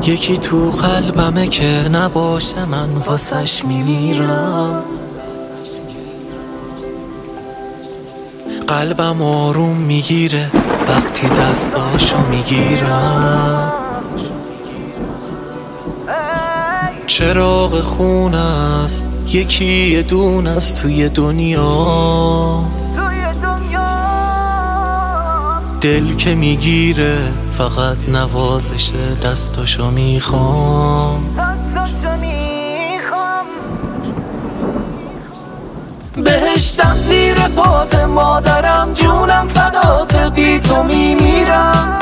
یکی تو قلبمه که نباشه من واسش میمیرم. قلبم آروم میگیره وقتی دستاشو میگیرم. چراغ خونه است یکی یه دونه است توی دنیا. دل که میگیره فقط نوازش دستاشو میخوام. بهشتم زیر پات مادرم، جونم فدات، بی تو میمیرم.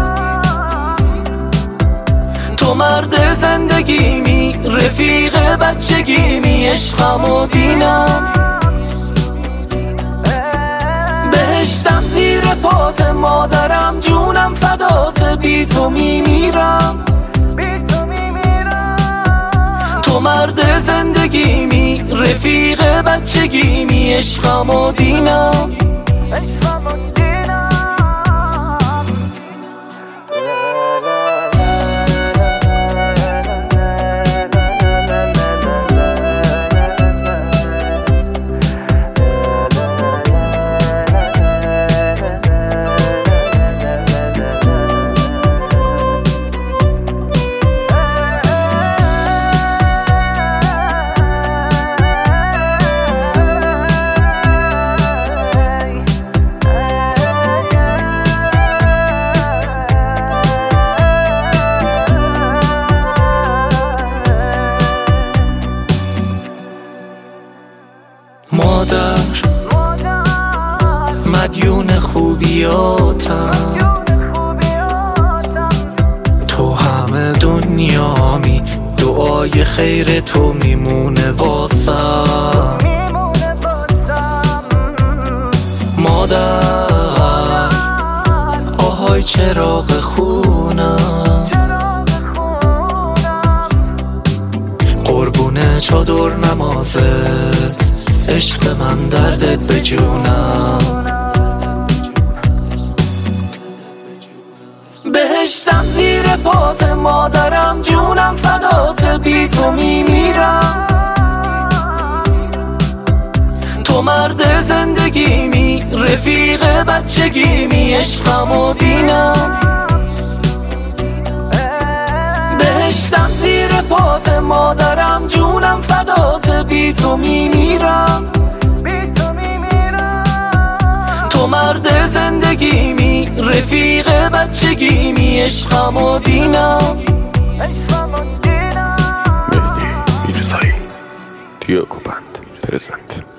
تو مرد زندگیمی، رفیق بچگیمی، عشقم و دینم. بهشتم زیر پات مادرم، جونم فدات، بی تو میمیرم. تو مرد زندگیمی، رفیق بچگیمی، عشقم و دینم. مادر مدیون خوبیاتم، تو همه دنیامی، دعای خیر تو میمونه واسم. مادر آهای چراغ خونم، قربون چادر نمازت، عشق من دردت به جونم. بهشتم زیر پات مادرم، جونم فدات، بی تو میمیرم. تو مرد زندگیمی، رفیق بچگیمی، عشقم و دینم. بهشتم زیر پات مادرم، جونم فدات، بی تو میمیرم. تو مرد زندگیمی، رفیق بچگیمی، عشقم و دینم. مهدی میرزایی دیوکو بند پرزنت.